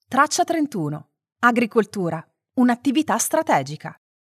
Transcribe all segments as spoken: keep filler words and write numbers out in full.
Traccia trentuno. Agricoltura, un'attività strategica.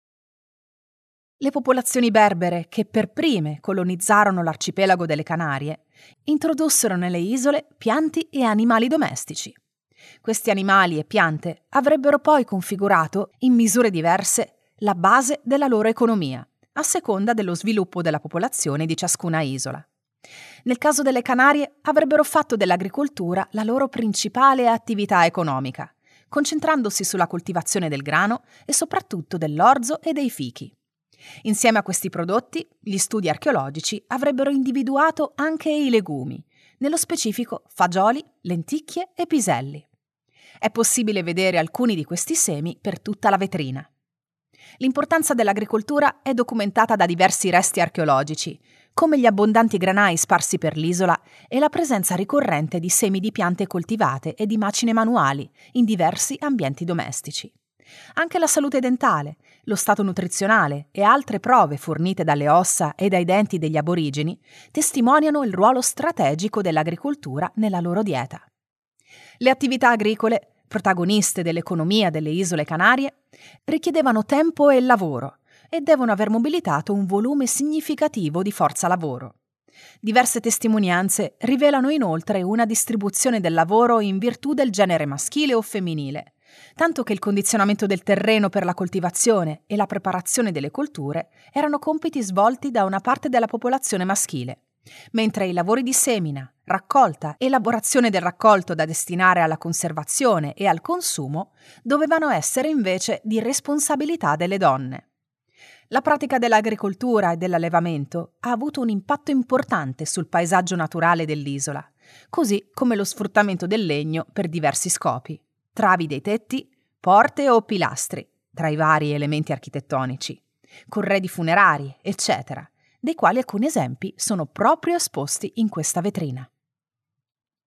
Le popolazioni berbere, che per prime colonizzarono l'arcipelago delle Canarie, introdussero nelle isole pianti e animali domestici. Questi animali e piante avrebbero poi configurato, in misure diverse, la base della loro economia, a seconda dello sviluppo della popolazione di ciascuna isola. Nel caso delle Canarie avrebbero fatto dell'agricoltura la loro principale attività economica, concentrandosi sulla coltivazione del grano e soprattutto dell'orzo e dei fichi. Insieme a questi prodotti, gli studi archeologici avrebbero individuato anche i legumi, nello specifico fagioli, lenticchie e piselli. È possibile vedere alcuni di questi semi per tutta la vetrina. L'importanza dell'agricoltura è documentata da diversi resti archeologici, come gli abbondanti granai sparsi per l'isola e la presenza ricorrente di semi di piante coltivate e di macine manuali in diversi ambienti domestici. Anche la salute dentale, lo stato nutrizionale e altre prove fornite dalle ossa e dai denti degli aborigeni testimoniano il ruolo strategico dell'agricoltura nella loro dieta. Le attività agricole, protagoniste dell'economia delle isole Canarie, richiedevano tempo e lavoro e devono aver mobilitato un volume significativo di forza lavoro. Diverse testimonianze rivelano inoltre una distribuzione del lavoro in virtù del genere maschile o femminile, tanto che il condizionamento del terreno per la coltivazione e la preparazione delle colture erano compiti svolti da una parte della popolazione maschile, mentre i lavori di semina, raccolta e elaborazione del raccolto da destinare alla conservazione e al consumo dovevano essere invece di responsabilità delle donne. La pratica dell'agricoltura e dell'allevamento ha avuto un impatto importante sul paesaggio naturale dell'isola, così come lo sfruttamento del legno per diversi scopi, travi dei tetti, porte o pilastri, tra i vari elementi architettonici, corredi funerari, eccetera, dei quali alcuni esempi sono proprio esposti in questa vetrina.